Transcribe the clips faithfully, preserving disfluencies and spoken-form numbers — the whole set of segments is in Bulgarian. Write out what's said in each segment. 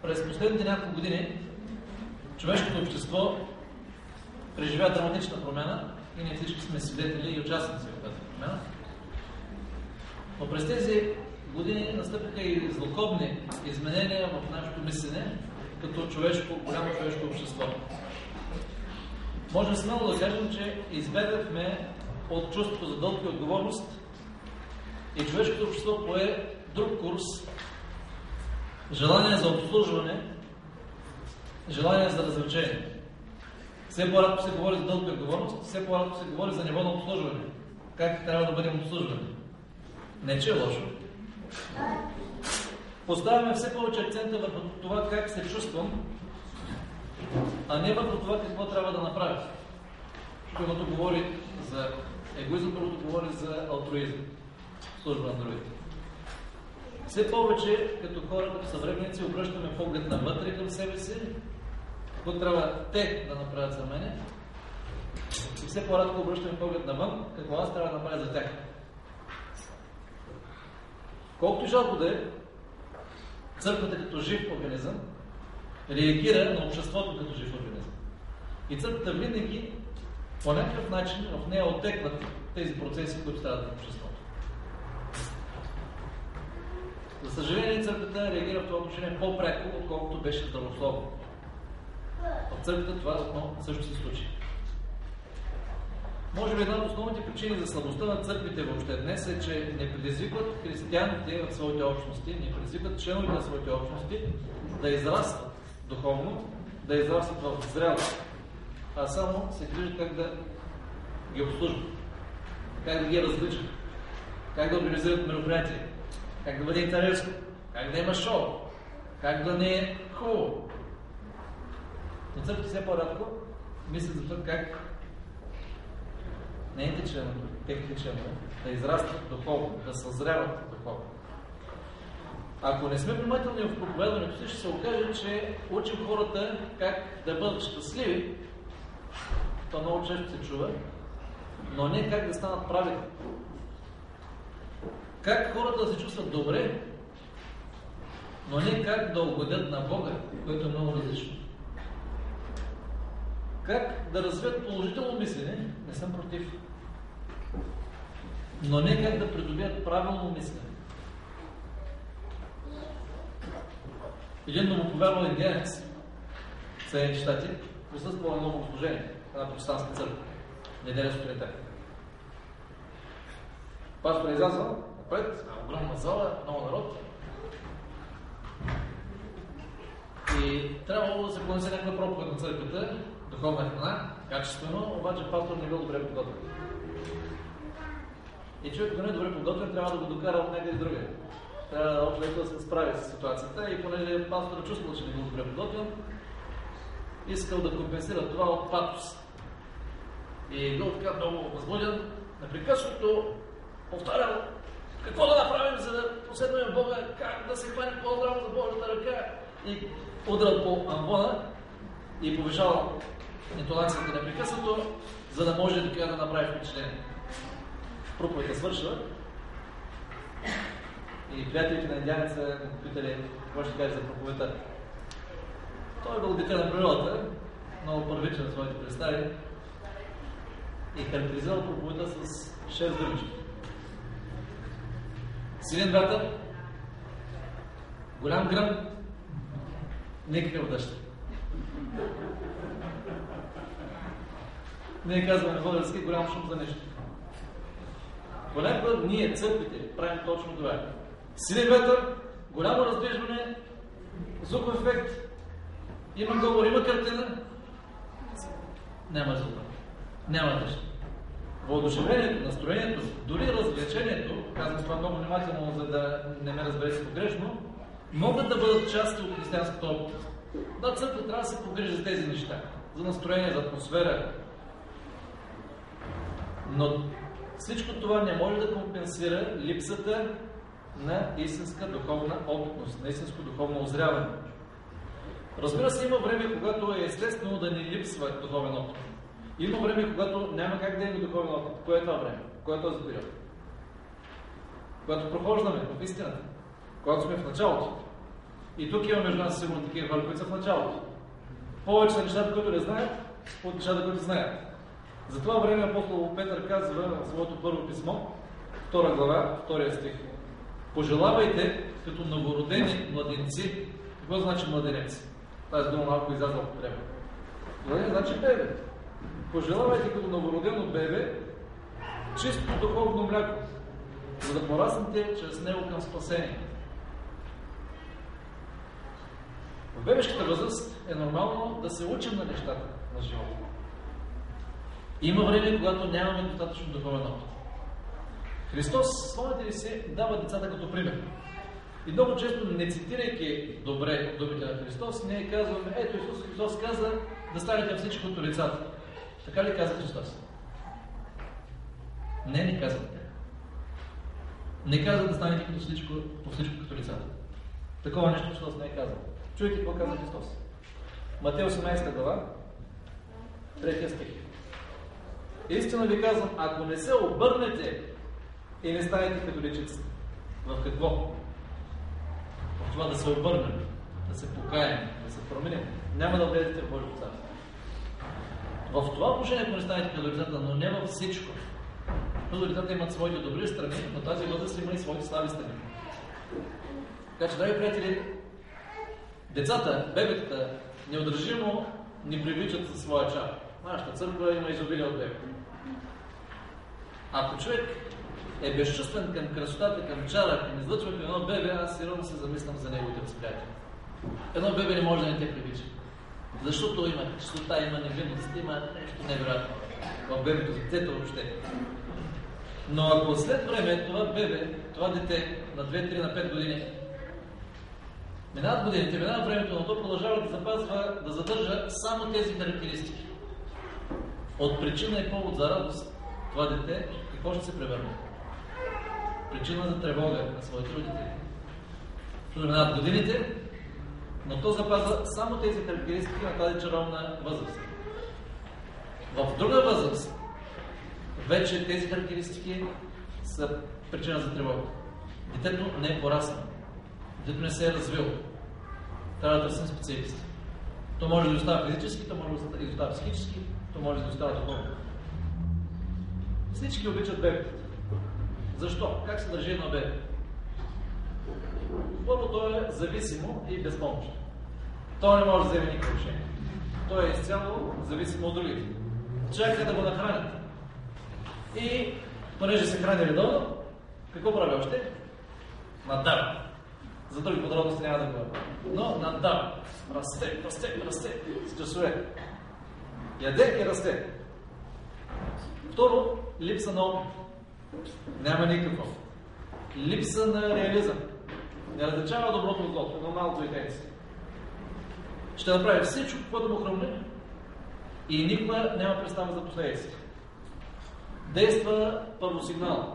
през последните няколко години човешкото общество преживя драматична промяна и ние всички сме свидетели и участници в тази промяна. Но през тези години настъпиха и злокобни изменения в нашето мислене като човешко, голямо човешко общество. Можем смело да кажем, че избегнахме от чувството за дълг и отговорност и човешкото общество пое друг курс, желание за обслужване, желание за развлечение. Все по-рядко се говори за дълг и отговорност, все по-рядко се говори за ниво на обслужване. Как трябва да бъдем обслужвани. Не че е лошо. Поставяме все повече акцента върху това как се чувствам, а не върху това какво трябва да направя. Първото говори за егоизъм, първото говори за алтруизъм, служба на другите. Все повече, като хора, като съвременници, обръщаме поглед навътре към себе си, какво трябва те да направят за мене, и все по-рядко обръщаме поглед навън, какво аз трябва да направя за тях. Колкото жалко да е, църквата като жив организъм реагира на обществото като жив организъм. И църквата винаги по някакъв начин в нея оттекват тези процеси, които стават в обществото. За съжаление, църквата реагира в това отношение по-пряко, отколкото беше здравословно. В църквата това отново също се случи. Може би една от основните причини за слабостта на църквите въобще днес е, че не предизвикват християните в своите общности, не предизвикват членовете на своите общности да израстват духовно, да израстват в зрелост, а само се грижат как да ги обслужват, как да ги развличат, как да организират мероприятия, как да бъде интересно, как да има шоу, как да не е хубаво. Но църквите все по-рядко мислят за това как нейните членове, техните членове, да израстват духовно, да съзряват духовно. Ако не сме внимателни в проповядването си, ще се окаже, че учим хората как да бъдат щастливи. Това много често се чува, но не как да станат праведни. Как хората да се чувстват добре, но не как да угодят на Бога, което е много различно. Как да развият положително мислене, не съм против, но не как да придобият правилно мислене. Един новоповярвал индианец в Съединените щати присъствал едно богослужение, една протестантска църква, неделя сутринта. Пастор излязъл напред, огромна зала, много народ. И трябвало да се понесе някаква проповед на църквата, духовна храна, качествено, обаче пастор не бил добре подготвен. И човек, който не е добре подготвен, трябва да го докара от някъде друга. Трябва да човек да се справи с ситуацията и понеже пастор чувствал, че не бил добре подготвен, искал да компенсира това от патос. И бил така много възбуден, непрекъснато повтарял какво да направим, за да последваме Бога, как да се хванем по-здраво за Божията ръка, и удрал по амвона и повишавал интонацията непрекъснато, за да може така да направи впечатление. Проповедта свършва и приятелите на индианеца му попитали какво ще каже за проповедта. Той е бил дете на природата, много първичен на своите представи и характеризирал проповедта с шест думички. Силен вятър, голям гръм, никакъв дъжд. Ние казваме български голям шум за нищо. Понякога ние, църквите, правим точно това. Силен вятър, голямо раздвижване, звуков ефект, има говор, има картина, няма резултат, няма дъжд. Въодушевлението, настроението, дори развлечението, казвам това много внимателно, за да не ме разберете погрешно, могат да бъдат части от християнската общност. Да, църква трябва да се погрижи за тези неща, за настроение, за атмосфера. Но всичко това не може да компенсира липсата на истинска духовна опитност, на истинско духовно озряване. Разбира се, има време, когато е естествено да ни липсва духовен опит. Има време, когато няма как да има духовен опит. Кое е това време? Кое е този период? Когато прохождаме в истината, когато сме в началото. И тук има между нас сигурно такива хора, които са в началото. Повече са нещата, които не знаят, от нещата, които знаят. За това време апостол Петър казва в своето първо писмо, втора глава, втория стих. Пожелавайте като новородени младенци. Какво значи младенец? Тази дума малко излязла от употреба. Младенец значи бебе. Пожелавайте като новородено бебе чисто духовно мляко, за да пораснете чрез него към спасение. В бебешката възраст е нормално да се учим на нещата на живота. Има време, когато нямаме достатъчно духовен опит. Христос, спомняте ли се, дава децата като пример. И много често, не цитирайки добре думите на Христос, ние казваме, ето Исус Христос каза да станете всичко като децата. Така ли каза Христос? Не, не каза така. Не каза да станете като всичко, по всичко като децата. Такова нещо Христос не е казал. Чуйте какво каза Христос. Матей осемнадесета глава, третия стих. Истина ви казвам, ако не се обърнете и не станете като дечица. В какво? В това да се обърнем, да се покаем, да се променим. Няма да влезете в Божието царство. В това положение, ако не станете като децата, но не във всичко. Защото децата имат своите добри страни, но тази възраст има и своите слаби страни. Така че, драги приятели, децата, бебетата, неудържимо ни привличат със своя чар. Нашата църква има изобилие от бебета. Ако човек е безчувствен към красотата, към чара, към излъчването на едно бебе, аз сериозно се замислям за неговите възприятия. Едно бебе не може да не те привлича. Защото има чистота, има невинност, има нещо невероятно в бебето, за детето въобще. Но ако след време това бебе, това дете на две, три, на пет години, минават годините, минават времето, но то продължава да запазва, да задържа само тези характеристики. От причина и повод за радост, това дете какво ще се превърне? Причина за тревога на своите родители. Защото минават годините, но то запазва само тези характеристики на тази чаровна възраст. В друга възраст, вече тези характеристики са причина за тревога. Детето не е пораснало. Детето не се е развило. Трябва да търсим специалисти. То може да остава физически, то може да остава психически, то може да остава духовно. Всички обичат бебетата. Защо? Как се държи едно бебе? Първо, то е зависимо и безпомощно. То не може да вземе никакво решение. То е изцяло зависимо от другите. Чака да го нахранят. И, понеже се храни редовно, какво прави още? Надава. За други подробности няма да говоря. Но надава. Расте, расте, расте. С часове. Яде и расте. Второ, липса на опит. Няма никакво. Липса на реализъм. Не различава доброто от злото, едно малко идея. Ще направи всичко, което му хрумне и никога няма представа за последици. Действа първосигнално.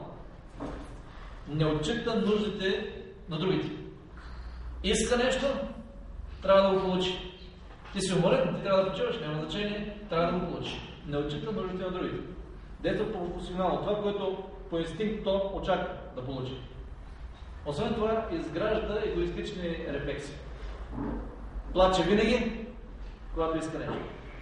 Не отчита нуждите на другите. Иска нещо, трябва да го получи. Ти си уморен, ти трябва да почиваш, няма значение, трябва да го получи. Не отчита нуждите на другите. Действа първосигнално. Това, което по инстинкт то очаква да получи. Освен това, изгражда егоистични рефлексии. Плаче винаги, когато иска нещо.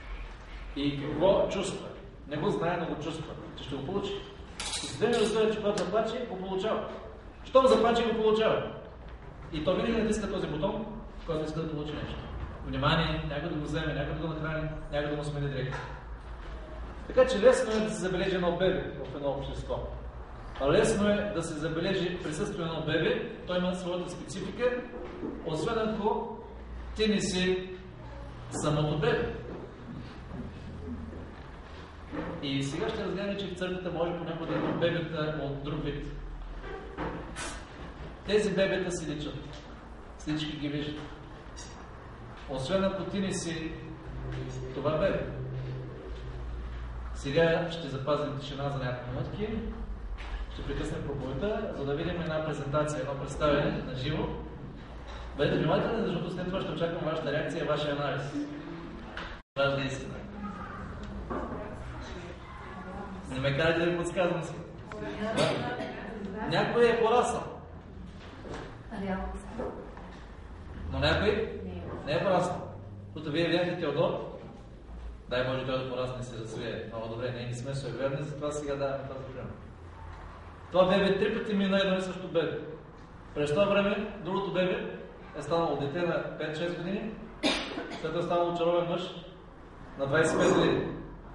И какво чувства? Не го знае, но го чувства, че ще го получи. И се да разбира, че когато заплаче, го получава. Щом заплаче, го получава. И то винаги натиска този бутон, който иска да получи нещо. Внимание, някой да го вземе, някой да го нахрани, някой да му смени директно. Така че лесно е да се забележи едно бебе в едно общество. Лесно е да се забележи присъствие на едно бебе, той има своята специфика, освен ако ти не си самото бебе. И сега ще разгледаме, че в църквата може понякога да има бебета от друг вид. Тези бебета си личат. Всички ги виждат. Освен ако ти не си това бебе. Сега ще запазим тишина за някакви минутки. Ще прекъснем проповедта, за да видим една презентация, едно представяне на живо. Бъдете внимателни, защото след това ще очаквам вашата реакция и вашия анализ. Важна истина. Не ме карайте да ви подсказвам си. Някой е пораснал. Но някой не е пораснал. Тук вие видяхте Теодор, дай Боже той да порасне и се развие много добре. Ние не сме суеверни, затова сега даваме тази пример. Това бебе три пъти мина едно и също бебе. През това време другото бебе е станало дете на пет-шест години, след това е станало чаровен мъж на двайсет и пет години.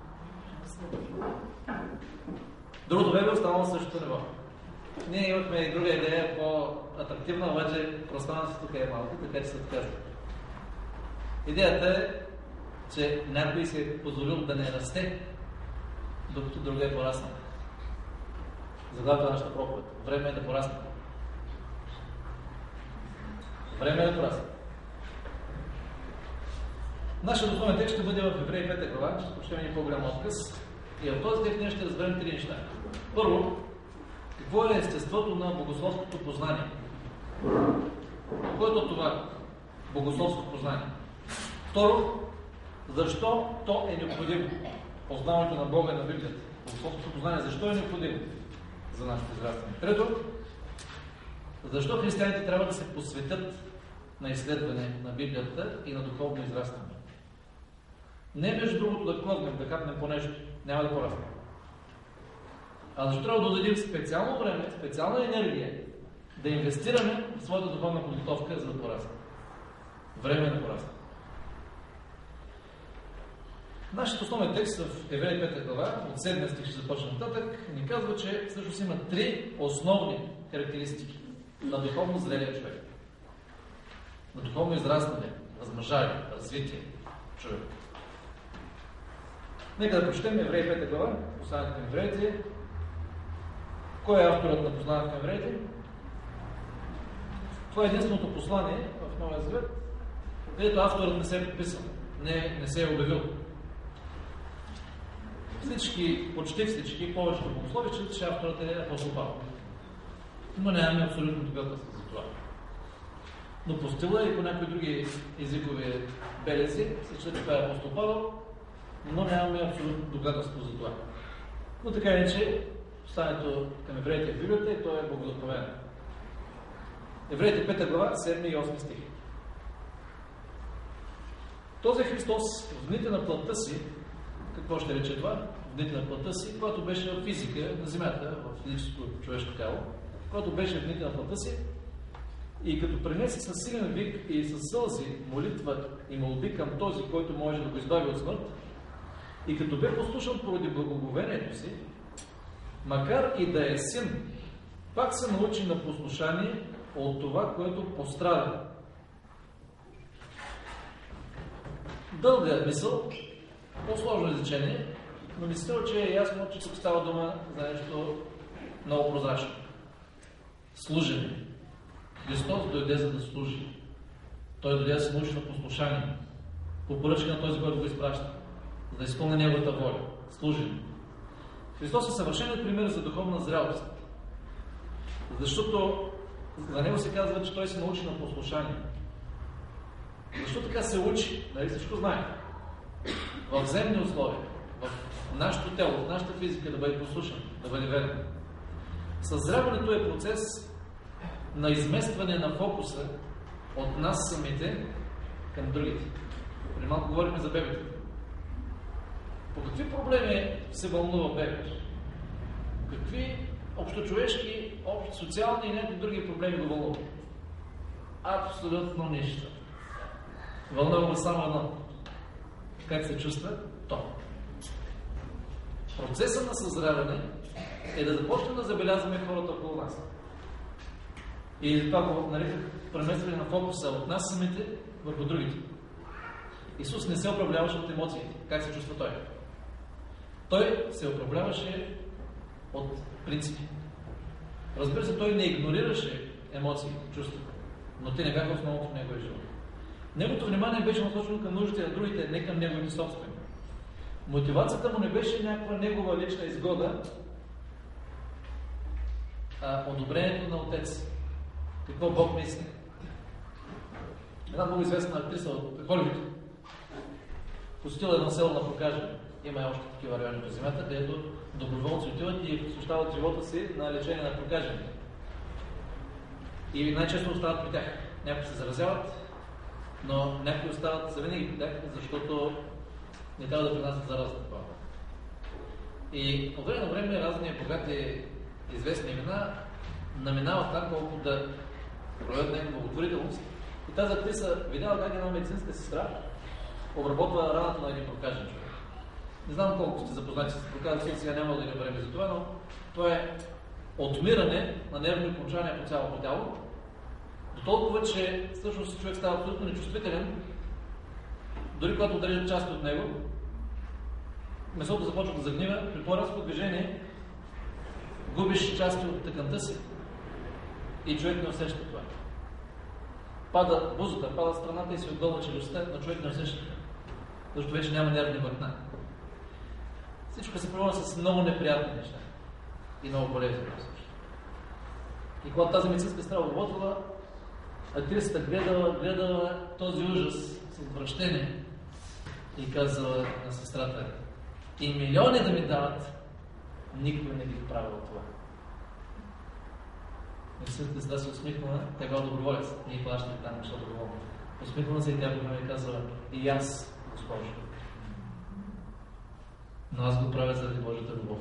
Другото бебе е останало в същото ниво. Ние имахме и друга идея, по-атрактивна, обаче пространството тук е малко, така че се отказва. Идеята е, че някой се е позволил да не расте, докато друга е пораснал. Заглавието на нашата проповед. Време е да порасне. Време е да порасне. Нашият основен текст ще бъде в Евреи пета глава, ще прочетем един по-голям отказ. И в този текст ние ще разберем три неща. Първо, какво е естеството на богословското познание? Какво е това богословско познание? Второ, защо то е необходимо? Познаването на Бога и на Библията. Богословското познание, защо е необходимо за нашето израстване? Трето, защо християните трябва да се посветят на изследване на Библията и на духовно израстване? Не между другото да клъвнем, да капнем по нещо, няма да пораснем. А защо трябва да дадем специално време, специална енергия да инвестираме в своята духовна подготовка, за да пораснем? Време е да пораснем. Нашият основен текст в Евреи пета глава, от седми стих ще започне нататък, ни казва, че всъщност има три основни характеристики на духовно зрелия човек. На духовно израстване, размножаване, развитие човек. Нека да прочетем Евреи пета глава, посланието към евреите. Кой е авторът на посланието към евреите? Това е единственото послание в Новия Завет, където авторът не се е подписал, не, не се е обявил. Всички, почти всички, повечето богослови считат, че авторът е апостол Павел. Но нямаме абсолютно доказателство за това. Но по стила и по някои други езикови белези се счита, че това е апостол Павел, но нямаме абсолютно доказателство за това. Но така иначе, посланието към евреите в Библията и то е благословено. Евреите пета глава, седми и осми стих. Този Христос в дните на плътта си, какво ще рече това? В дните на плътта си, когато беше в физика на земята, в физическо човешко тяло, когато беше в дните на плътта си, и като пренесе със силен вик и със сълзи молитва и молби към този, който може да го избави от смърт, и като бе послушан поради благоговението си, макар и да е син, пак се научи на послушание от това, което пострада. Дълга мисъл, по-сложно изречение, но ми се струва, че е ясно, че тук става дума за нещо много прозрачно. Служене. Христос дойде за да служи. Той дойде да се научи на послушание. По поръчка на този, който го изпраща. За да изпълни неговата воля. Служене. Христос е съвършеният пример за духовна зрялост. Защото за него се казва, че той се научи на послушание. Защо така се учи? Нали всичко знае? В земни условия, в нашето тело, в нашата физика да бъде послушан, да бъде верен. Съзряването е процес на изместване на фокуса от нас самите към другите. Преди малко говорихме за бебето. По какви проблеми се вълнува бебето? Какви общочовешки, общ, социални и някакви други проблеми го вълнуват? Абсолютно нищо. Вълнува само едно. Как се чувства? То. Процесът на съзряване е да започнем да забелязваме хората около нас. И това го нареках преместване на фокуса от нас самите върху другите. Исус не се управляваше от емоциите. Как се чувства той? Той се управляваше от принципи. Разбира се, той не игнорираше емоции, чувства, но те не бяха основното в неговия живот. Неговото внимание беше насочено към нуждите на другите, не към неговите собствени. Мотивацията му не беше някаква негова лична изгода, а одобрението на Отец. Какво Бог мисли? Една много известна актриса от Холивуд посетила едно село на Прокажане. Има и още такива райони по земята, където доброволци отиват и посвещават живота си на лечение на прокажените. И най-често остават при тях. Някои се заразяват, но някои остават завинаги в тях, защото не трябва да принасят зараза това. И от време на време разни богати известни имена наминават там колко да проявят някаква благотворителност. И тази актриса видяла как една медицинска сестра обработва раната на един прокажен човек. Не знам колко сте запознати с прокажен, сега няма да има време за това, но това е отмиране на нервни окончания по цялото тяло, до толкова, че всъщност човек става абсолютно нечувствителен, дори когато отрежат част от него, месото започва да загнива, при по-рязко движение губиш части от тъканта си и човек не усеща това. Пада бузата, пада страната и се отдолна челюстта, но човек не усеща това, защото вече няма нервни влакна. Всичко се проваля с много неприятни неща и много болезни. И когато тази медицинска сестра обработвала, актрисата гледала, гледала този ужас с отвращение и казала на сестрата: и милиони да ми дават, никой не бих правил това. Медицинската сестра се усмихнала, тя била доброволец, ние плащаме там, защото доброволно. Усмихнала се и тя ми казала: и аз, госпожо, но аз го правя заради Божията любов.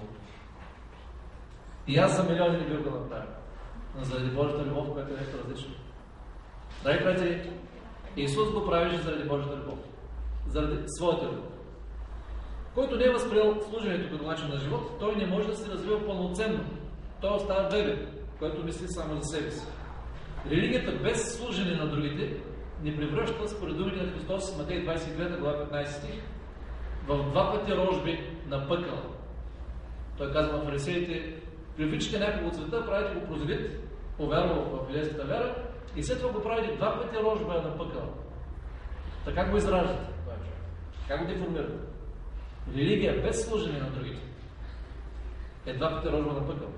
И аз за милиони не бих го направил, но заради Божията любов, което е нещо различно. Драги приятели, Исус го правеше заради Божията любов, заради своята любов. Който не е възприел служението като начин на живот, той не може да се развива пълноценно. Той остава бебе, който мисли само за себе си. Религията без служене на другите ни превръща, според думите на Христос, Матей двадесет и девета глава петнадесети стих, в два пъти рожби на пъкъл. Той казва на фарисеите: привличате някого от света, правите го прозелит, повярвал в илейската вяра, и след това го правите два пъти рожба на пъкъл. Така го израждате. Как го деформирате? Религия без служене на другите е два пъти рожба на пъкъл.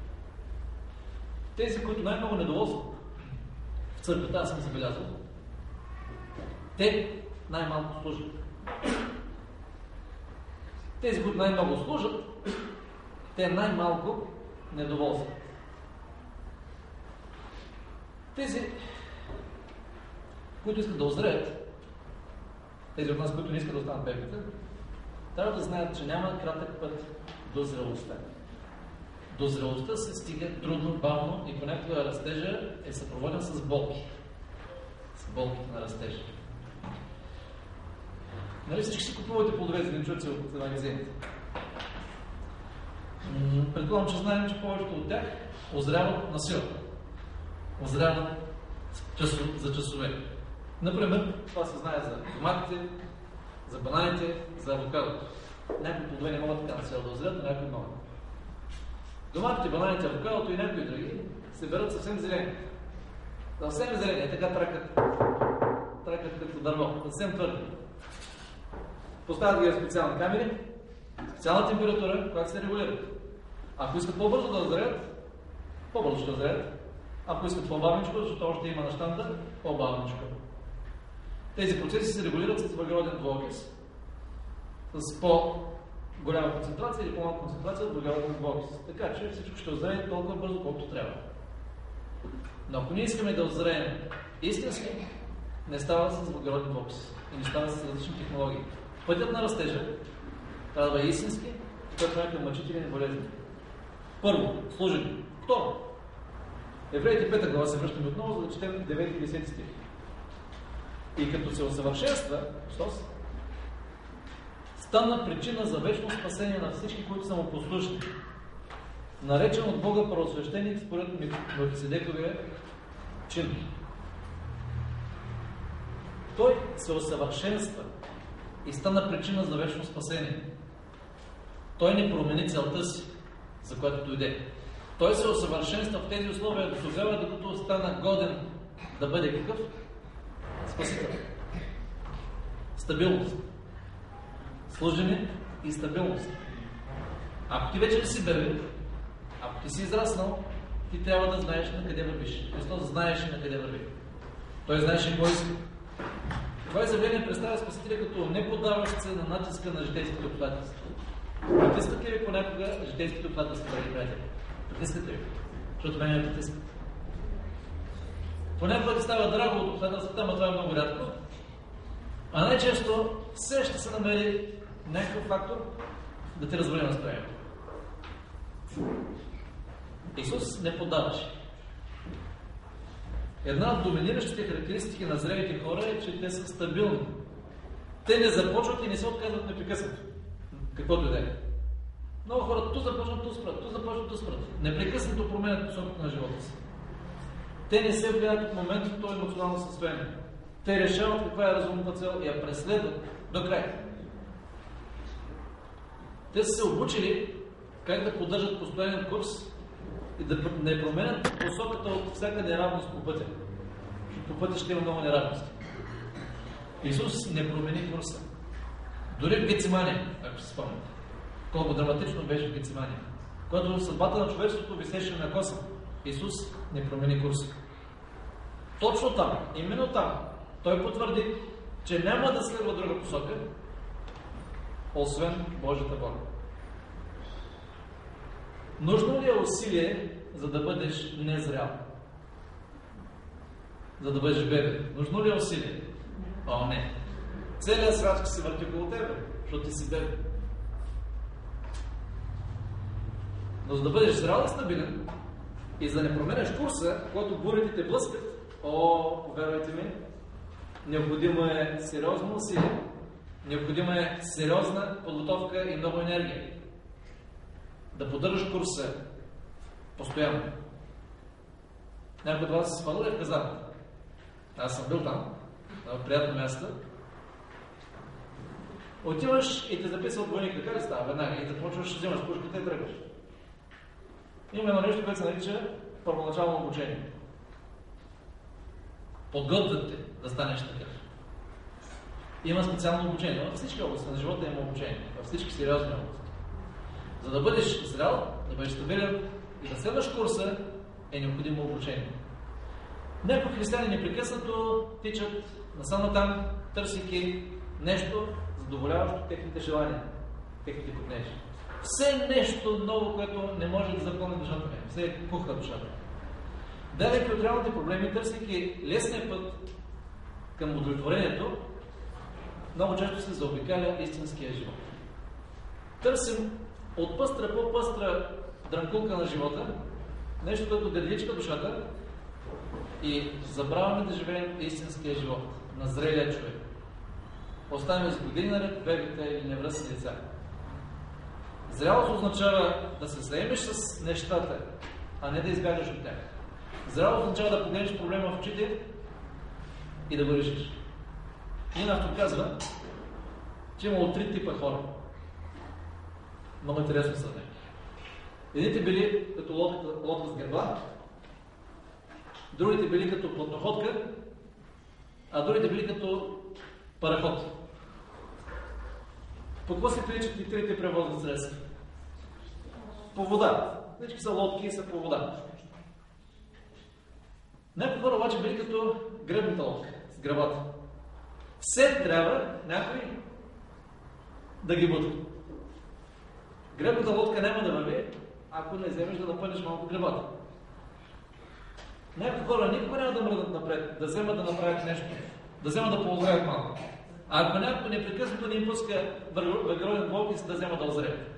Тези, които най-много недоволстват в църквата, аз съм забелязал, те най-малко служат. Тези, които най-много служат, те най-малко недоволстват. Тези, които искат да озреят, тези от нас, които не искат да останат бебета, трябва да знаят, че няма кратък път до зрелостта. До зрелостта се стига трудно, бавно и понякога растежа е съпроводен с болки. С болките на растежа. Нали всички си купувате плодове зеленчуци от магазините? Предполагам, че знаем, че повечето от тях озряват на сила. Озряват за часове. Например, това се знае за томатите, за бананите, за авокадото. Някои плодове не могат така на сила да озрят, но някои могат. Доматите, бананите, авокадото и някои други се берат съвсем зелени. Съвсем зелени, е така тракат, тракат като дърво, съвсем твърди. Поставят ги в специални камери, специална температура, която се регулира. Ако искат по-бързо да озреят, по-бързо ще озреят. Ако искат по-бавничко, защото още има на щанда, по-бавничко. Тези процеси се регулират с въглероден двуокис, с по-голяма концентрация или по-малка концентрация от въглероден двуокис. Така че всичко ще озрее толкова бързо, колкото трябва. Но ако ние искаме да озреем истински, не става с въглероден двуокис и не става с различни технологии. Пътят на растежа трябва да е истински, който е към мъчителен и болезнен. Първо, служение. Второ, Евреите пета глава се връщаме отново, за да четем девети и десети стих. И като се усъвършенства, Христос, стана причина за вечно спасение на всички, които са му послушни. Наречен от Бога правосвещеник според Мелхиседековия чин. Той се усъвършенства и стана причина за вечно спасение. Той не промени целта си, за която дойде. Той се усъвършенства в тези условия до тогава, докато стана годен да бъде какъв? Спасител. Стабилност. Служене и стабилност. Ако ти вече не си бебе, ако ти си израснал, ти трябва да знаеш на къде вървиш. Христос знаеше на къде върви. Той знаеше какво иска. Това изявление представя Спасителя като не поддаващ се на натиска на житейските обстоятелства. Притискат ли ви понякога житейските обстоятелства, драги приятели? Притискат ли ви? Защото мен не притискат. Понякога ти става драго от обстоятелствата, ама това е много рядко. А най-често все ще се намери някакъв фактор да ти развали настроението. Исус не поддаваше. Една от доминиращите характеристики на зрелите хора е, че те са стабилни. Те не започват и не се отказват непрекъснато. Каквото и да е. Много хора ту започват, ту спрат, ту започват, ту спрат. Непрекъснато променят посоката на живота си. Те не се влияят от моментното емоционално състояние. Те решават каква е разумната цел и я преследват до край. Те са се обучили как да поддържат постоянен курс и да не променят посоката от всяка неравност по пътя. По пътя ще има много неравности. Исус не промени курса. Дори в Гецимания, ако се спомняте. Колко драматично беше в Гецимания. Когато съдбата на човечеството висеше на коса, Исус не промени курса. Точно там, именно там, Той потвърди, че няма да следва друга посока, освен Божията воля. Нужно ли е усилие, за да бъдеш незрял? За да бъдеш бебе? Нужно ли е усилие? О, не. Целият свят ще се върти около тебе, защото ти си бебе. Но за да бъдеш зрял и стабилен и за да не променеш курса, когато бурите те блъскат, о, повярвайте ми, необходимо е сериозно усилие, необходима е сериозна подготовка и много енергия. Да поддържаш курса постоянно. Някой от вас се спадал в казармата. Аз съм бил там, на приятно място. Отиваш и те записва от войник, така ли става? Веднага и започваш да взимаш пушката и тръгваш. Има едно нещо, което се нарича първоначално обучение. Подготвят те да станеш такъв. Има специално обучение. Във всички области на живота има обучение. Във всички сериозни области. За да бъдеш зрял, да бъдеш стабилен и да следваш курса, е необходимо обучение. Някои християни непрекъснато тичат насам там, търсейки нещо, задоволяващо техните желания, техните купнежи. Все нещо ново, което не може да запълни душата ми. Все е кухва душата. Далеки от реалните проблеми, търсейки лесния път към удовлетворението, много често се заобикаля истинския живот. Търсим от пъстра по-пъстра дрънкулка на живота, нещо, което да личка душата и забравяме да живеем истинския живот на зрелия човек. Оставяме с години наред бебите или невръстни деца. Зрялост означава да се заемеш с нещата, а не да избягаш от тях. Зрялост означава да погледнеш проблема в очите и да го решиш. Един автор казва, че имало три типа хора. Много интересно сравнение. Едните били като лодка, лодка с гърба, другите били като плътноходка, а другите били като параход. По какво се приличат и трите превозни средства? По вода. Всички са лодки и са по вода. Някои хора обаче били като гребната лодка, с гръбата. Все трябва някой да ги бъде. Гребната лодка няма да върви, ако не вземеш да напънеш малко гребата. Някои хора никога няма да мръднат напред, да вземат да направят нещо, да вземат да поозреят малко. А ако някой непрекъснато не им пуска въглероден двуокис, да вземат да озреят.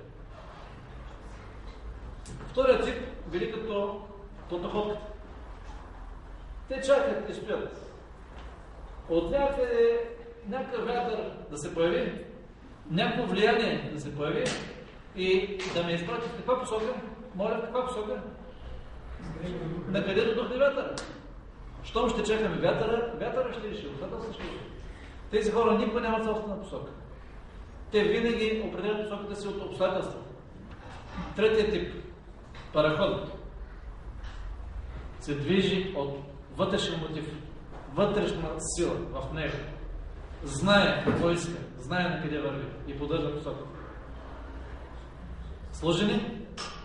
Вторият тип били като плътноходката. Те чакат и стоят. От някъде някакъв вятър да се появи, някакво влияние да се появи и да ме изпрати в каква посока? Моля, в каква посока? На където духне вятъра. Щом ще чакаме вятъра, вятъра ще реши, обстоятелства ще реши. Тези хора никога нямат собствена посока. Те винаги определят посоката си от обстоятелства. Третия тип, параходът, се движи от вътрешен мотив, вътрешна сила в него. Знае какво иска, знае на къде върви и поддържа посока. Сложени,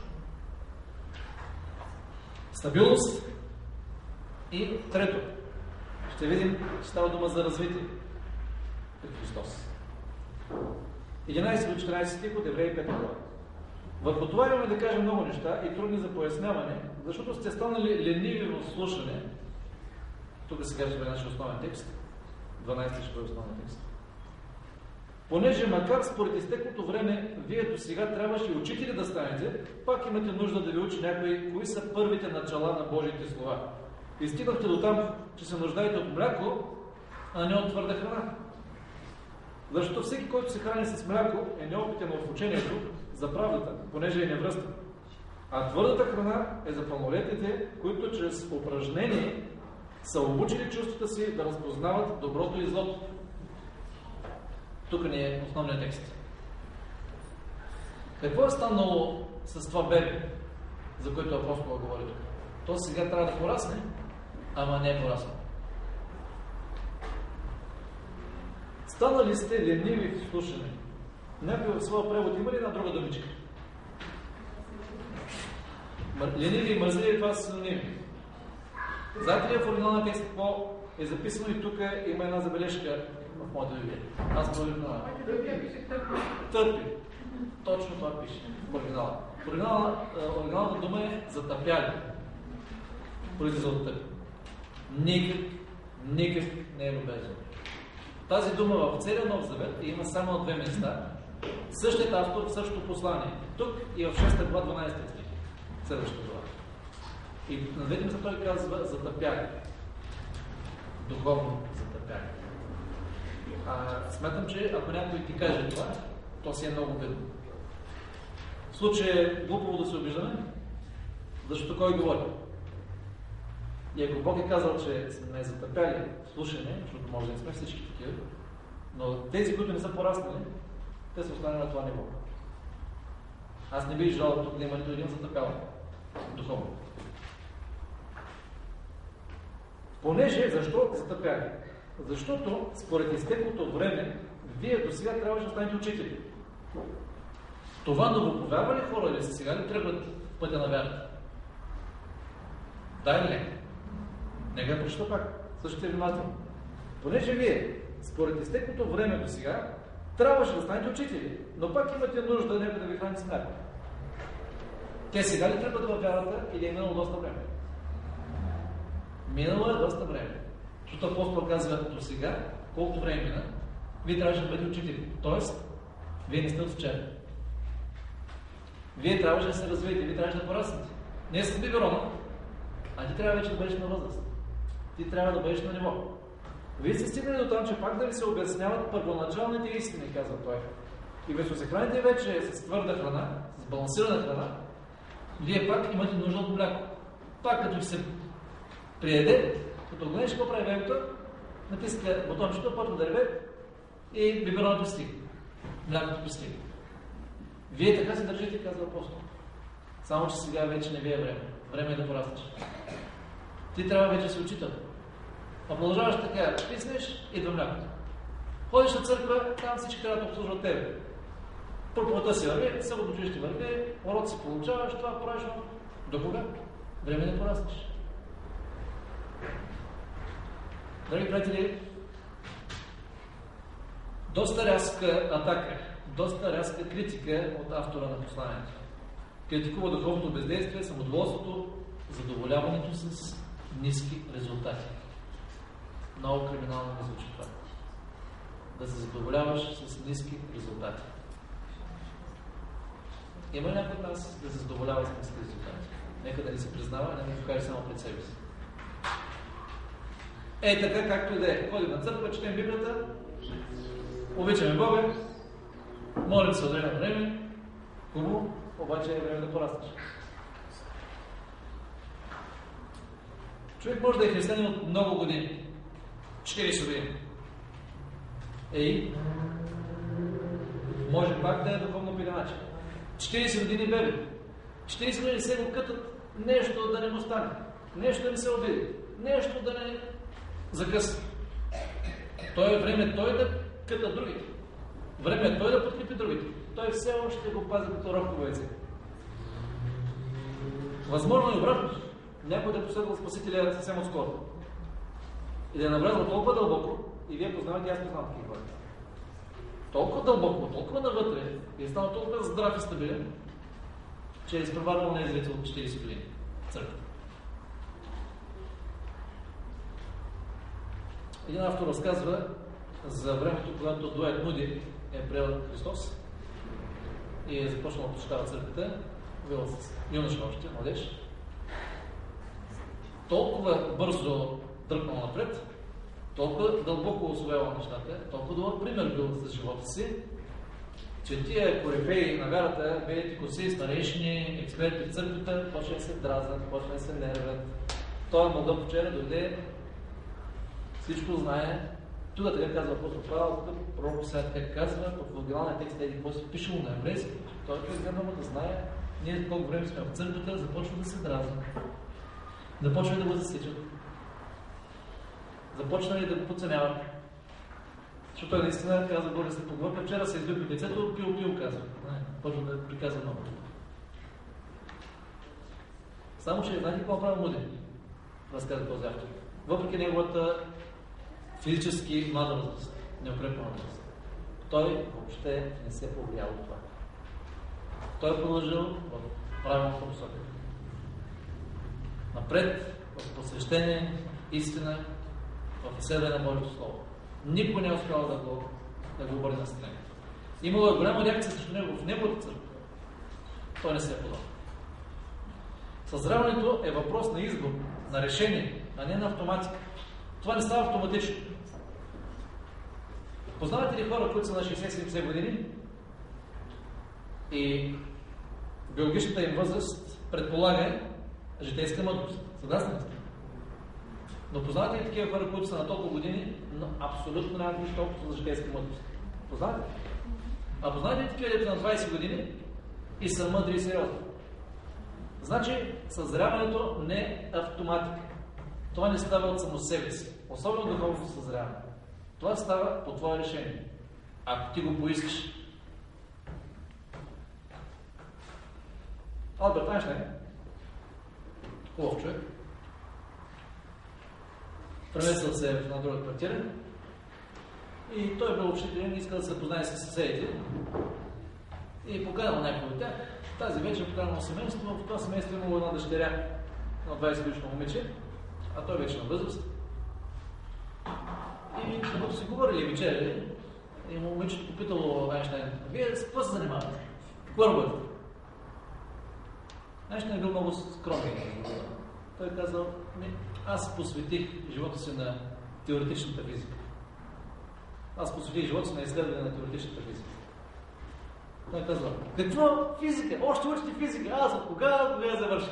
стабилност и трето. Ще видим, че става дума за развитие пред Христос. единайсети до четиринайсети стих от Евреи пета глава. Върху това имаме да кажем много неща и трудни за поясняване, защото сте станали лениви в слушане. Тук сега ще бъде нашия основен текст. дванайсети ще бъде основен текст. Понеже макар според изтеклото време, вие до сега трябваше и учители да станете, пак имате нужда да ви учи някой, кои са първите начала на Божиите слова. И стигнахте до там, че се нуждаете от мляко, а не от твърда храна. Защото всеки, който се храни с мляко, е неопитен в учението за правдата, понеже е невръстен. А твърдата храна е за пълнолетните, които чрез упражнение са обучили чувствата си да разпознават доброто и злото. Тук ни е основният текст. Какво е станало с това бебе, за което апостола говори тук? То сега трябва да порасне, ама не е пораснало. Станали сте лениви в слушане. Някой в своя превод има ли една друга думичка? Лениви и мързливи, това са синоними. Знаете ли в оригиналния текст какво е записано и тук има една забележка в моята библия? Аз говорих на търпи. Точно това пише в оригинала. Оригиналната дума е затъпяли. Произлиза от търпи. Никак, никак не е любезно. Тази дума в целия Нов Завет има само на две места. Същият автор в същото послание. Тук и в шеста глава дванадесети стих. Следващата глава. И на двете места той казва затъпяли. Духовно затъпяли. А, смятам, че ако някой ти каже това, то си е много бедно. В случай е глупаво да се обиждаме, защото кой говори? И ако Бог е казал, че сме затъпяли в слушане, защото може да не сме всички такива, но тези, които не са пораснали, те са останали на това ниво. Аз не бих желал тук да има нито един затъпял духовно. Понеже, защо затъпяли? Защото, според изтеклото време, вие до сега трябваше да станете учители. Това новоповярвали хора ли са сега ли тръгват в пътя на вярата? Да или не? Нека прочета пак. Слушайте внимателно. Понеже вие, според изтеклото време до сега, трябваше да станете учители, но пак имате нужда някой да ви храни с мляко. Те сега ли тръгват във вярата или е минало доста време? Минало е доста време. Защото апостол казва до сега, колко време мина, вие трябваше да бъдете учители. Тоест, вие не сте от вчера. Вие трябваше да се развиете, вие трябваше да пораснете. Не е с биберона, а ти трябва вече да бъдеш на възраст. Ти трябва да бъдеш на ниво. Вие сте стигнали до там, че пак да ви се обясняват първоначалните истини, казва той. И вместо се храните вече с твърда храна, с балансирана храна, вие пак имате нужда от мляко. Пак като ви се приеде, като гледаш какво прави бебето, натиска бутончето, почва да реве и биберонът пристига. Млякото пристига. Вие така се държите, казва апостол. Само, че сега вече не ви е време. Време е да пораснеш. Ти трябва вече да си учител. А продължаваш така, писнеш, идва млякото. Ходиш на църква, там всички трябва да обслужват тебе. Проповедта си върви, съботно ще върви, урок си получаваш, това правиш. До кога? Време да пораснеш. Драги приятели, доста рязка атака, доста рязка критика от автора на посланието. Критикува духовното бездействие, самодоволството, задоволяването с ниски резултати. Много криминално ми звучи това. Да се задоволяваш с ниски резултати. Има ли някой от нас да се задоволява с ниски резултати? Нека да ни се признава, не да покаже само пред себе си. Ей така, както и да е. Ходим на църква, четем Библията, обичаме Бога, молим се от време на време, хубаво, обаче е време да пораснеш. Човек може да е християнин от много години. четирийсет години. Ей, може пак да е духовно пиленач. четирийсет години бебе. четирийсет години се го кътат нещо да не му стане. Нещо да не се обиди. Нещо да не закъсне. Той е време той да къта другите. Време е той да подкрепи другите. Той все още го пази като рок по войце. Възможно е обратно. Някой да е последвал Спасителя съвсем отскоро. И да е навлязъл толкова дълбоко, и вие познавате, аз познавам такива хора. Толкова дълбоко, толкова навътре, и е станал толкова здрав и стабилен, че е изпреварвал на излица от четирийсет години църквата. Един автор разказва за времето, когато Дуайт Муди е приел Христос и е започнал да посещава църквата, бил с юноша още, младеж. Толкова бързо дръпнал напред, толкова дълбоко усвоявал нещата, толкова добър пример бил за живота си, че тия корифеи на вярата, белите коси, старейшини, експерти в църквата, почне да се дразнат, почне да се нервят. Той мълдъв вчера дойде, всичко знае. Тук така казва апостол Павел, тук пророк сега така казва, в оригиналния текст еди какво си пишело на еврейски. Той е много да знае, ние колко време сме в църквата, започва да се дразнат. Започва да го засичат. Започнали да го подценяват. Защото той наистина казва, горе се поговорка, вчера се избил лицето, пил, пил, казва. Почва да приказва много. Само, че знаете какво прави Муди? Разказва този автор. Въпреки неговата физически млада възраст, неукрепна възраст, той въобще не се повлиял от това. Той е продължил в правилната посока. Напред, в посвещение, истина, в изследване на Божието Слово. Никой не е успял да го, да го обърне на страна. Имало е голяма реакция срещу него в неговата църква. Той не се е подал. Съзряването е въпрос на избор, на решение, а не на автоматика. Това не става автоматично. Познавате ли хора, които са на шейсет до седемдесет години и биологичната им възраст предполага житейска мъдрост? Съгласни ли сте? Но познавате ли такива хора, които са на толкова години, но абсолютно нямат нищо толкова за житейска мъдрост? Познавате ли? А познавате ли такива, които на двайсет години и са мъдри и сериозни? Значи, съзряването не е автоматика. Това не става от само себе си. Особено духовно съзряване. Това става по твое решение. Ако ти го поискаш. Алберт Айнщайн, хубав човек, преместил се в една друга квартира и той бил общителен и искал да се познае с съседите и поканал някой от тях. Тази вечер поканал семейство, в това семейство имало една дъщеря на двайсет годишно момиче, а той вече на възраст. И като си говорили вечеря, и момичето попитало Айнщайн: вие с какво се занимавате? Какво работите? Айнщайн е бил много скромен. Той казал: аз посветих живота си на теоретичната физика. Аз посветих живота си на изследване на теоретичната физика. Той казва: какво физика? Още учите физика? Аз от кога, кога я завърших?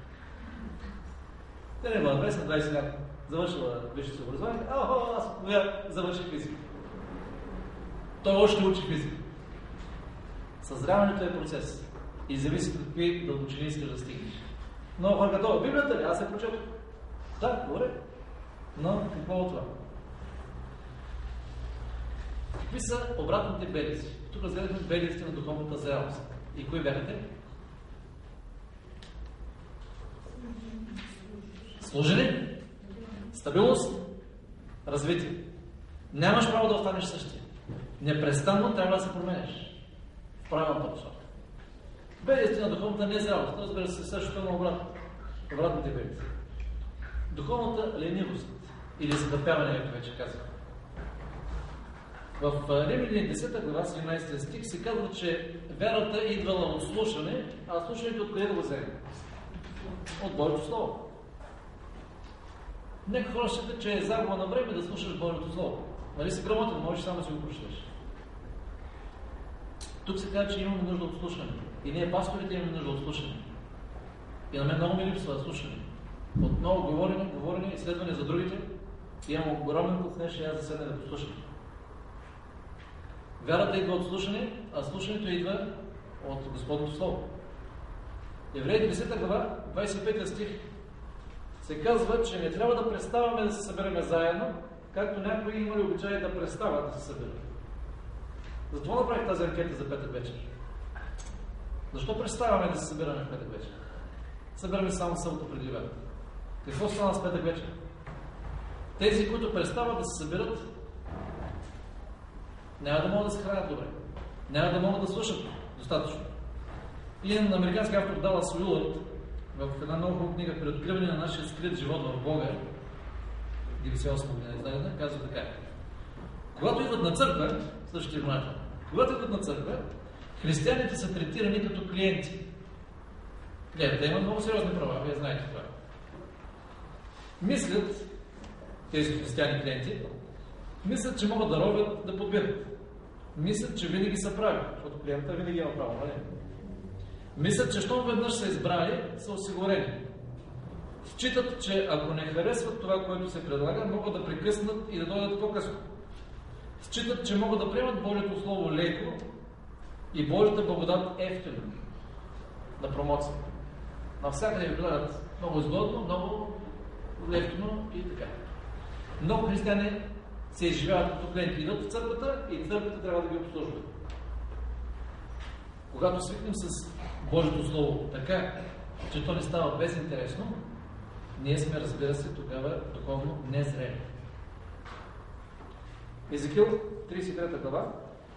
Те не бъдат двайсет на двайсет лет. Завършила висшето си образование. А, аз от кога завърших физика? Той още учи физика. Съзряването е процес. И зависи от какви дълбочини искаш да стигнеш. Но хора като Библията ли? Аз се прочетох. Да, добре. Но какво от това? Какви са обратните белези? Тук разгледахме белезите на духовната зрялост. И кои бяха те? Служене, стабилност, развитие. Нямаш право да останеш същия. Непрестанно трябва да се променеш в правилната посока. Белезите на духовната незрялост, разбира се, същото на обратно. Обратните белези. Духовната ленивост или затъпяване, както вече казах. В Римляни десета глава, седемнайсети стих се казва, че вярата е идвала от слушане, а слушането откъде да го вземе? От Божието Слово. Нека хора считат, че е загуба на време да слушаш Божието Слово. Нали си грамотен, можеш само да си го прочетеш. Тук се казва, че имаме нужда от слушане. И ние, пасторите, имаме нужда от слушане. И на мен много ми липсва слушане. От много говорене, говорене, изследване за другите, имам огромен куп нещо, аз за седне да послушам. Вярата идва от слушане, а слушането идва от Господното Слово. Евреи десета глава, двайсет и пети стих се казва, че не трябва да преставаме да се събереме заедно, както някои имали обичай да престават да се съберат. Затова направих тази анкета за петък вечер. Защо преставаме да се събираме в петък вечер? Събираме само събота преди обяд. Какво стана с петък вечер? Тези, които престават да се събират, няма да могат да се хранят добре. Няма да могат да слушат достатъчно. Един американски автор Далас Уилърд в една много хубава книга при откриване на нашия скрит живот в Бога, деветдесет и осма година издадена, казва така: Когато идват на църква, слушайте внимателно, когато идват на църква, християните са третирани като клиенти. Гледате, имат много сериозни права, вие знаете това. Мислят, тези християни клиенти, мислят, че могат да робят, да подбират. Мислят, че винаги са прави, защото клиента винаги има право, нали? Мислят, че щом веднъж са избрали, са осигурени. Считат, че ако не харесват това, което се предлага, могат да прекъснат и да дойдат по-късно. Считат, че могат да приемат Божието Слово леко и Божията благодат ефтино на промоция. Навсякъде ви гледат много изгодно, много ефтино и така. Много християни се изживяват като клиенти, идват в църквата и църквата трябва да ги обслужва. Когато свикнем с Божието Слово така, че то не става безинтересно, ние сме, разбира се, тогава духовно незрели. Езекил, тридесет и трета глава,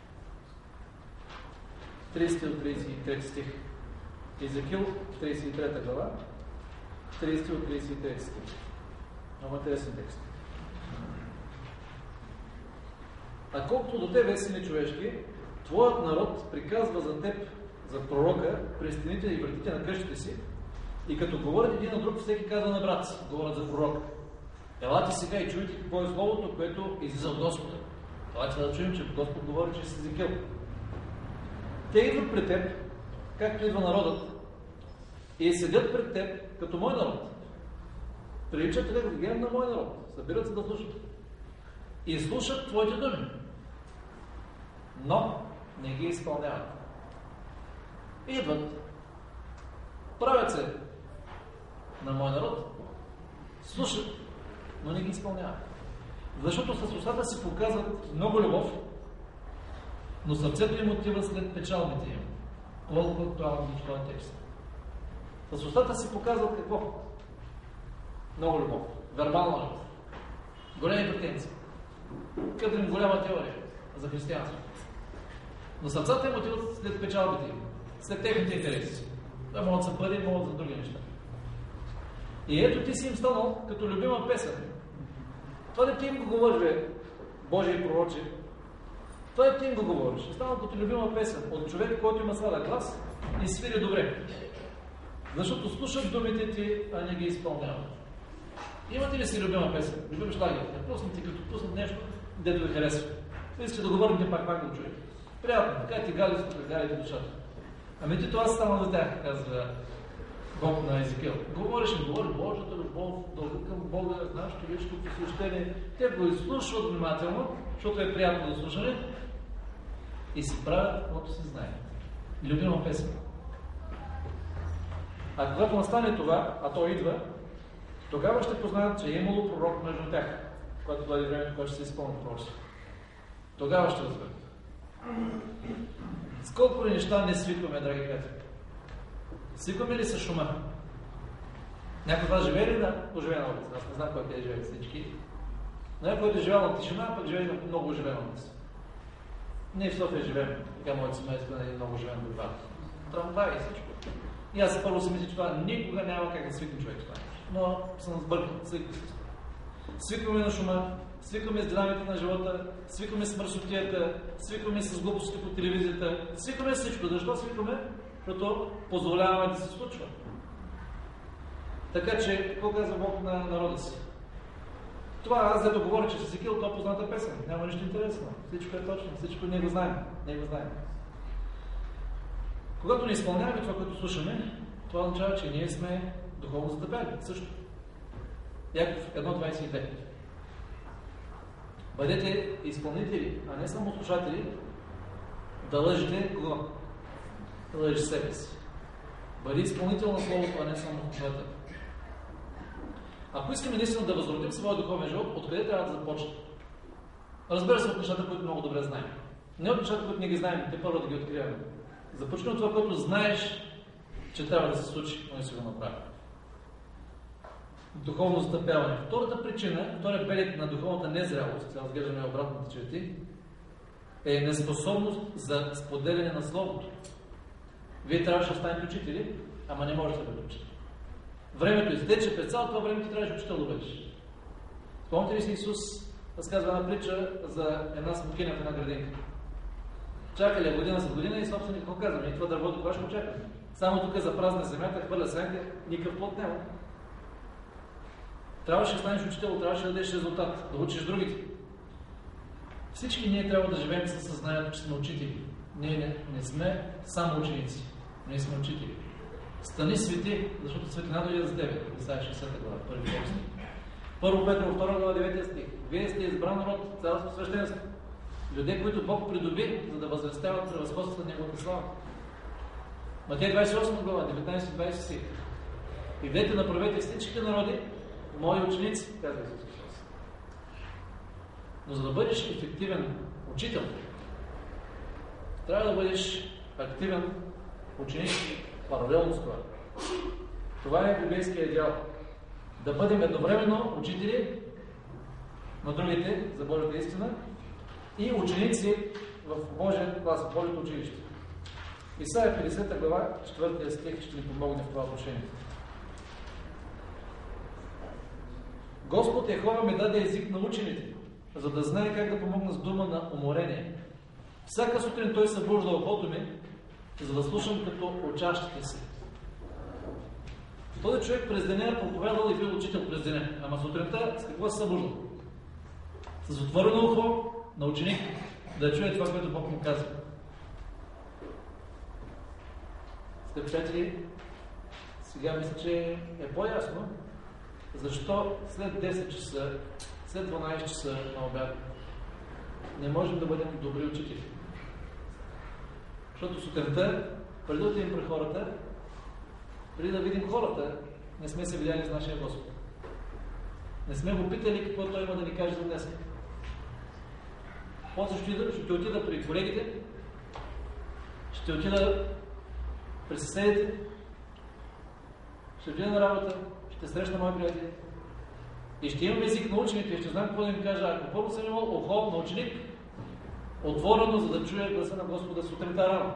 тридесети до тридесет и трети стих. Езекил, тридесет и трета глава, тридесети до тридесет и трети стих. Много интересен текст. А колкото до тебе, сине човешки, твоят народ приказва за теб, за пророка, през стените и вратите на къщите си, и като говорят един на друг, всеки казва на брат си, говорят за пророка. Елате сега и чуйте какво е словото, което излиза от Господа. Елате да чуем, че Господ говори чрез Езекил. Те идват пред теб, както идва народът, и седят пред теб като мой народ. Приличат религиен на мой народ. Събират се да слушат. И слушат твоите думи. Но не ги изпълняват. Идват, правят се на мой народ, слушат, но не ги изпълняват. Защото с устата си показват много любов, но сърцето им отива след печалбите им. Колко актуално в този текст. С устата си показват какво? Много любов. Вербална любов. Големи претенции. Като им голяма теория за християнство. Но сърцата им отиват след печалбите им. След техните интереси. Да могат да бъде, могат за други неща. И ето ти си им станал като любима песен. Това не ти им го говориш, бе, Божие пророче. Това не ти им го говориш. Станал като любима песен от човек, който има сладък глас и свири добре. Защото слушат думите ти, а не ги изпълняват. Имате ли си любима песен? Любим шлагер. Пуснете като пуснат нещо, дето ви харесва. Искате да говорите пак пак да чуете. Приятно, така ти гали, галите душата. Ами ти това стана за тях, казва Бог на Езекил. Говориш им, говори Божията любов, дълга към Бога, нашето лично посвещение. Те го изслушват внимателно, защото е приятно да слушане и си правят каквото се знае. Любима песен. А когато настане това, а то идва, тогава ще познаят, че е имало пророк между тях, когато дойде времето, което ще се изпълни пророчество. Тогава ще разберат. С колко ли неща не свикваме, драги приятели? Свикваме ли с шума? Някой от вас живее ли на оживена улица? Аз не знам кой те живее всички. Но някой, който е живял на тишина, пък живее на много оживена улица. Ние в София живеем. Така моето семейство е много оживен бульвар. Трамвай и всичко. И аз първо си мисля, че това никога няма как да свикне човек това. Но съм сбъркал. Свикваме на шума, свикваме с динамите на живота, свикваме с мърсотията, свикваме с глупостите по телевизията, свикваме с всичко. Защо свикваме? Защото позволяваме да се случва. Така че, какво казва Бог на народа си? Това аз зато говоря, че с Езекил, това е позната песен. Няма нищо интересно. Всичко е точно. Всичко не го знаем. Не го знаем. Когато не изпълняваме това, което слушаме, това означава, че ние сме духовно затъпяли. Също. Яков едно двайсет и две. Бъдете изпълнители, а не само слушатели, да лъжите кого? Да лъжи себе си. Бъди изпълнител на Словото, а не само слушател. Ако искаме наистина да възродим своя духовен живот, откъде трябва да започнем? Разбира се от нещата, които много добре знаем. Не от нещата, които не ги знаем, те първо да ги откриваме. Започнем от това, което знаеш, че трябва да се случи, но не си го направи. Духовно затъпяване. Втората причина, втория белег на духовната незрялост, сега разглеждаме обратните черти, е неспособност за споделяне на Словото. Вие трябваше да станете учители, ама не можете да бъдете учители. Времето изтече, през цялото това време ти трябваше учител да бъдеш. Спомните ли си Исус разказва една притча за една смокиня в една градинка. Чакали година за година и собственик го казва, ние това дървото кога ще го чакаме. Само тук за празна земята, хвърля сянка, никакъв плод няма. Трябваше да станеш учител, трябваше да дадеш резултат, да учиш другите. Всички ние трябва да живеем със съзнанието, че сме учители. Ние не, не сме само ученици, ние сме учители. Стани свети, защото светлина дойде за тебе. Исаия шестдесета глава, първи текст. Първо Петрово, втора глава, девети стих. Вие сте избран народ, царство свещенство. Люди, които Бог придоби, за да възвестяват превъзходството на Неговата слава. Матей двадесет и осма глава, деветнадесети двадесети стих. Идете, направете всички народи мои ученици, казва Исус Христос. Но за да бъдеш ефективен учител, трябва да бъдеш активен ученик паралелно с това. Това е библейския идеал. Да бъдем едновременно учители на другите за Божията истина и ученици в Божия клас, в Божието училище. Исаия петдесета глава, четвъртия стих ще ни помогне в това отношение. Господ Йехова ми даде език на учените, за да знае как да помогна с дума на уморение. Всяка сутрин той събужда ухото ми, за да слушам като учащите си. Този човек през деня е проповядал и бил учител през деня. Ама сутринта с какво се събуждал? С отворено ухо на ученик, да чуе това, което Бог му казва. Скъпи приятели, сега мисля, че е по-ясно защо след десет часа, след дванадесет часа на обяд не можем да бъдем добри учители. Защото сутринта, преди да отидем при хората, преди да видим хората, не сме се видяли с нашия Господ. Не сме го питали какво Той има да ни каже за днес. После ще, ще отида при колегите, ще отида при съседите, ще отида на работа, ще срещна мои приятели и ще имам език на учените и ще знам какво да им кажа. Ако първо съм имал ухо на ученик, отворено, за да чуя гласа на Господа сутринта рано.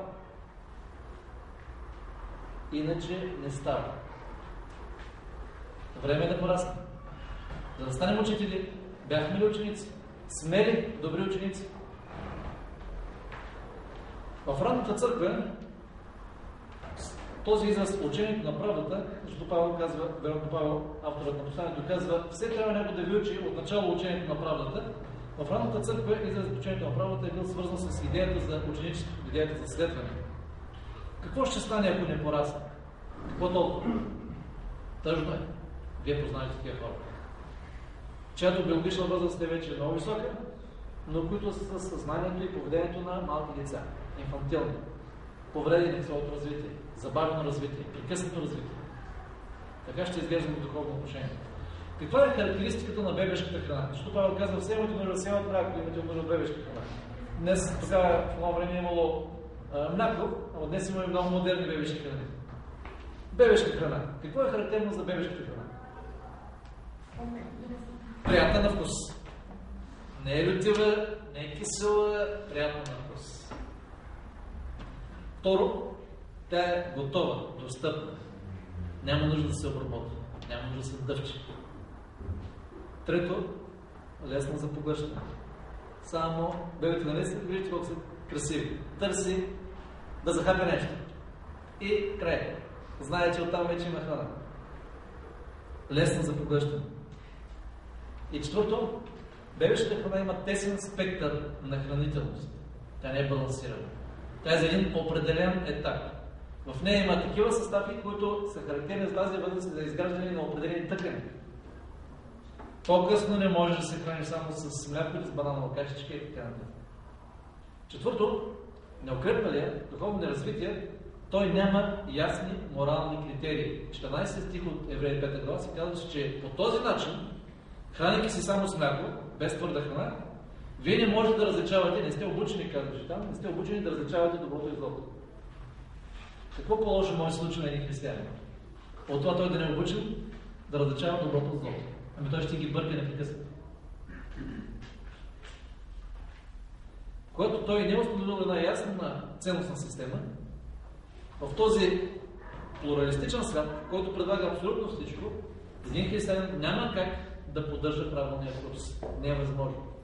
Иначе не става. Време е да порасне. За да станем учители, бяхме ли ученици? Сме ли добри ученици? В ранната църква този израз учението на правдата, защото Павел казва, вероятно Павел, авторът на посланието, казва, все трябва някой да ви учи от начало учението на правдата. В ранната църква изразът учението на правдата е бил свързан с идеята за ученичеството, идеята за следване. Какво ще стане, ако не порасне? Какво толкова? Тъжно е. Вие познавате такива хора. Чиято биологична възраст е вече много висока, но които са със съзнанието и поведението на малки деца. Инфантилни. Повредени в своето развитие. Забавено развитие. Прекъснато развитие. Така ще изглеждаме в духовно отношение. Каква е характеристиката на бебешката храна? Защото Павел казва, все имате нужда, все имате трябва, имате нужда от бебешка храна. Днес, тогава в това време е имало а, мляко, а днес имаме много модерни бебешки храни. Бебешка храна. Какво е характерно за бебешката храна? Приятна на вкус. Не е лютива, не е кисела, приятна на вкус. Второ, тя е готова, достъпна. Няма нужда да се обработва, няма нужда да се дъвчи. Трето, лесна за поглъщане. Само бебето на лесна, виждате колко са красиви. Търси да захапе нещо. И край. Знае, че оттам вече има храна. Лесна за поглъщане. И четвърто, бебешката храна има тесен спектър на хранителност. Тя не е балансирана. Тя е за един определен етап. В нея има такива състави, които са характерни с тази възраст за изграждане на определени тъкани. По-късно не можеш да се храниш само с мляко или с бананова кашичка и така нататък. Четвърто, неукрепналия духовно развитие, той няма ясни морални критерии. четиринадесети стих от Евреи пета глава се казва, че по този начин, хранейки си само с мляко, без твърда храна, вие не можете да различавате, не сте обучени, казваше там, не сте обучени да различавате доброто и злото. Какво по-лошо може да се случи на един християнин? От това той да не е обучен да различава доброто от злото. Ами той ще ги бърка непрекъснато. Когато той не е установил една ясна ценностна система, в този плуралистичен свят, който предлага абсолютно всичко, един християнин няма как да поддържа правилния курс. Не е възможно.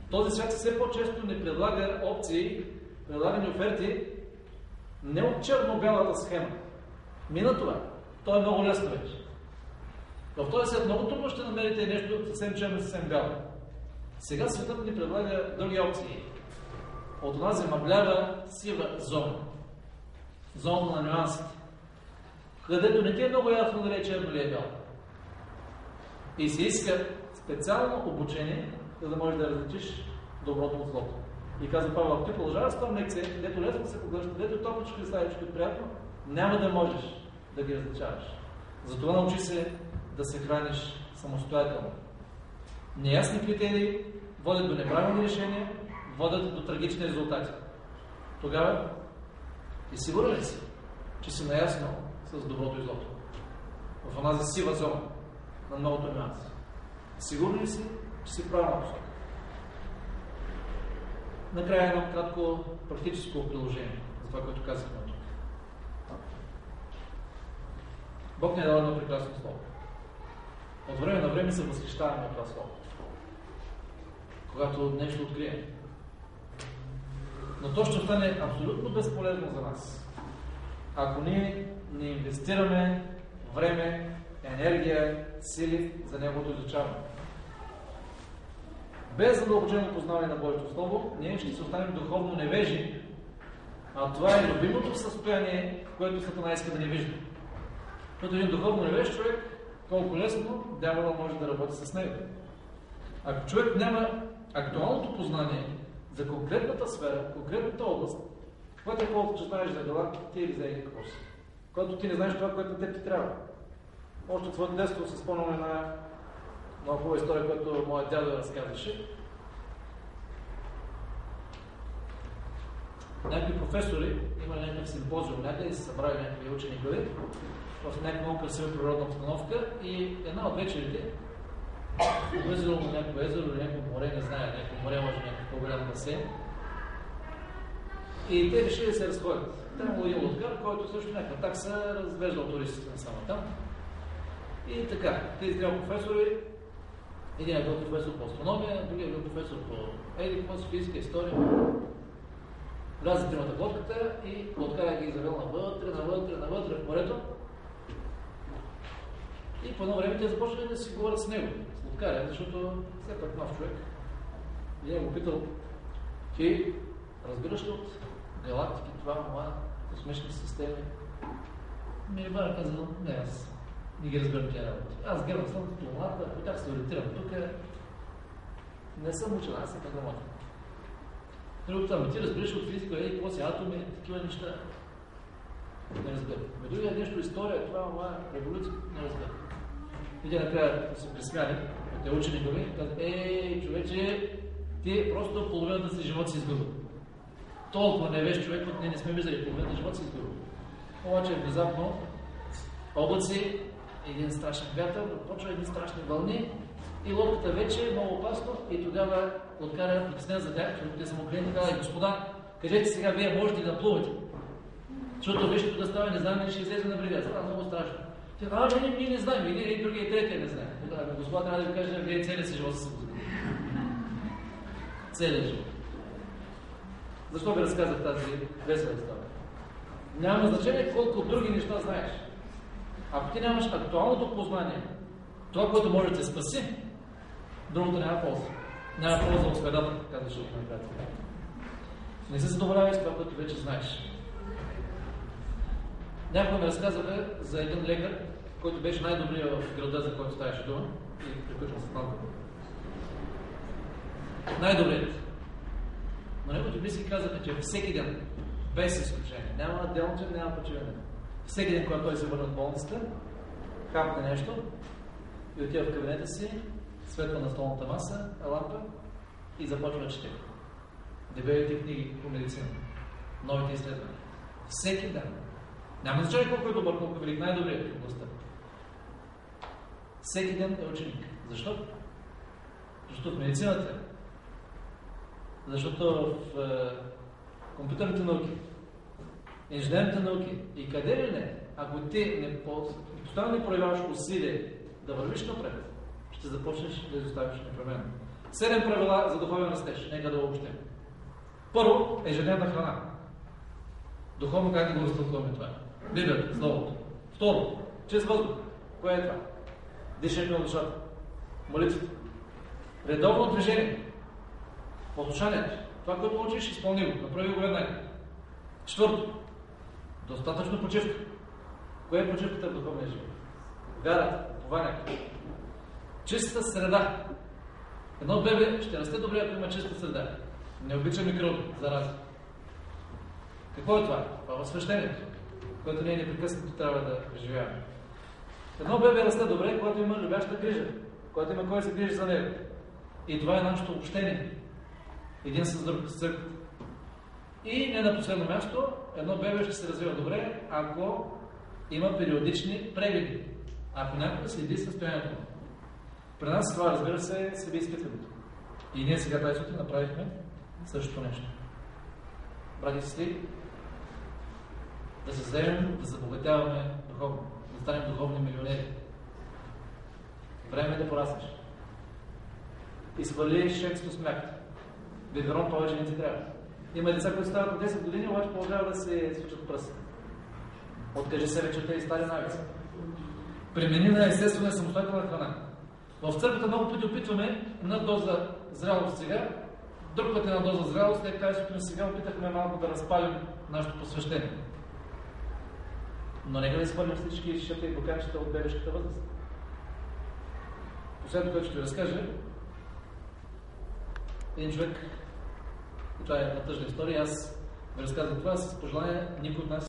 Този свят все по-често не предлага опции, предлага ни оферти не от черно-бялата схема. Мина това. То е много лесно вече. В този свят много трудно ще намерите нещо съвсем черно, съвсем бяло. Сега светът ни предлага други опции. От онази мъглява сива зона. Зона на нюансите. Където не ти е много ясно дали е черно или е бяло. И се иска специално обучение, за да можеш да различиш доброто от злото. И казва Павел, ако ти продължаваш с това лекция, дето лесно се поглъща, дето топличко и славичко е приятно, няма да можеш да ги различаваш. Затова научи се да се храниш самостоятелно. Неясни критерии водят до неправилни решения, водят до трагични резултати. Тогава ти сигурен ли си, че си наясно с доброто и злото? В онази сива зона на многото нюанси. Сигурен ли си, че си правилна посока? Накрая едно кратко практическо приложение за това, което казахме тук. Бог ни е дал едно прекрасно слово. От време на време се възхищаваме от това слово. Когато нещо открием. Но то ще стане абсолютно безполезно за нас. Ако ние не инвестираме време, енергия, сили за неговото изучаване. Без задълбочено познаване на Божието Слово, ние ще се останем духовно невежи, а това е любимото състояние, в което Сатана иска да ни вижда. Като един духовно невеж човек, колко лесно дявола може да работи с него. Ако човек няма актуалното познание за конкретната сфера, конкретната област, каквото е повод, че знаеш за дела, ти или за един какво си. Когато ти не знаеш това, което на теб ти трябва. Още от своето детство се спомняме на много хубава история, която моят дядо разказваше. Някакви професори имали някакъв симпозиум някъде и се събрали някакви учени глави в някаква много красива природна обстановка и една от вечерите влизало на някакво езеро или някакво море, не знае, някакво море може някакъв по-голям басейн. И те решили да се разходят. Там имало един лодкар, който също някаква такса развеждал туристите само там. И така, тези трябва професори, един е бил професор по астрономия, другия е бил професор по еди, по софийска история. Влязат тримата в лодката и лодкаря ги завел навътре, навътре, навътре в морето. И по едно време те започнали да си говорят с него, с лодкаря, защото все пак нов човек. И е го питал, ти разбираш ли от галактики, това, това, космични системи? Ми е бара казал, не, аз не ги разбирам тия работи. Аз гледам Слънцето, Луната, по тях се ориентирам тук. Не съм учен, аз съм програматор. Другото там, ти разбираш от физика, еди, какво си атоми, такива неща. Не разбирам. Ме другия нещо, история, това, това, революция, не разбирам. И те накрая се присмяли, те ученика ми, казват, ей, човече, ти просто половината си живот си изгубил. Толкова не виж човек, ние не сме виждали, половината живот си изгубил. Обаче внезапно облаци, един страшен вятър, почва едни страшни вълни и лодката вече е много опасно и тогава лодкаря притеснен за тях, защото те са му клиенти, казали, господа, кажете сега, вие можете да плувате. Защото вижте да става, не знам, не ще излезе на брега. Това е много страшно. Те, а, не, не, ние не знаем, и един, и другия, и третия не знаем. Да, господа, трябва да ви кажа, вие целият си живот са загубили. Целият живот. Защо ви разказах тази весела история? Няма значение колко други неща знаеш. Ако ти нямаш актуалното познание, това, което може да те спаси, другото няма полза. Няма полза от средата, казваш от накрая. Не се задоволявай с това, което вече знаеш. Някой ме разказва за един лекар, който беше най-добрият в града, за който ставаше дума. И приключвам с малко. Най-добрият. Но неговите близки казаха, че всеки ден, без изключение, няма делчен, няма почиване. Всеки ден, когато той се върне от болницата, хапне нещо и отива в кабинета си, светва на столната маса, лампа и започва да чете. Дебелите книги по медицина, новите изследвания. Всеки ден. Няма значение колко е добър, колко е велик, най-добрият в областта. Всеки ден е ученик. Защо? Защото в медицината, защото в е, компютърните науки, инженерните науки и къде ли не, ако ти не постоянно не проявяваш усилие да вървиш напред, ще започнеш да изоставиш непременно. Седем правила за духовен растеж. Нека да обобщим. Първо, ежедневна храна. Духовно как да го разтълкуваме това? Библията, Словото. Второ, чист въздух. Кое е това? Дишането на душата. Молитвата. Редовно движение. Послушанието. Това, което научиш, изпълни го. Направи го веднага. Четвърто. Достатъчно почивка. Кое е почивката в духовния живот? Вярата, упованието. Чиста среда. Едно бебе ще расте добре, ако има чиста среда. Не обича микроби, зарази. Какво е това? Това е възхващението, което ние непрекъснато трябва да преживяваме. Едно бебе расте добре, когато има любяща грижа, когато има кой се грижи за него. И това е нашето общение. Един с друг, с църквата. И не на последно място, едно бебе ще се развива добре, ако има периодични прегледи. Ако някой следи състоянието му. При нас това, разбира се, следи изпитването. И ние сега тази сутрин направихме същото нещо. Брати и сестри, да се вземем, да забогатяваме духовно, да станем духовни милионери. Време е да пораснеш. Изхвърли шенцето смях. Биверон повече не ти трябва. Има деца, които стават на десет години, обаче продължават да се случат пръст. Откажи се вечерта и стари навици. Премени на естествена и самостоятелна храна. В църквата много пъти опитваме една доза зрялост сега, друг път една доза зрялост, след тази сутрин сега опитахме малко да разпалим нашето посвещение. Но нека да изхвърлим всички шишата и буканчета от бебешката възраст. Последното, което ще ви разкажа, един човек, и това е една тъжна история, аз ви разказвам това с пожелание никой от нас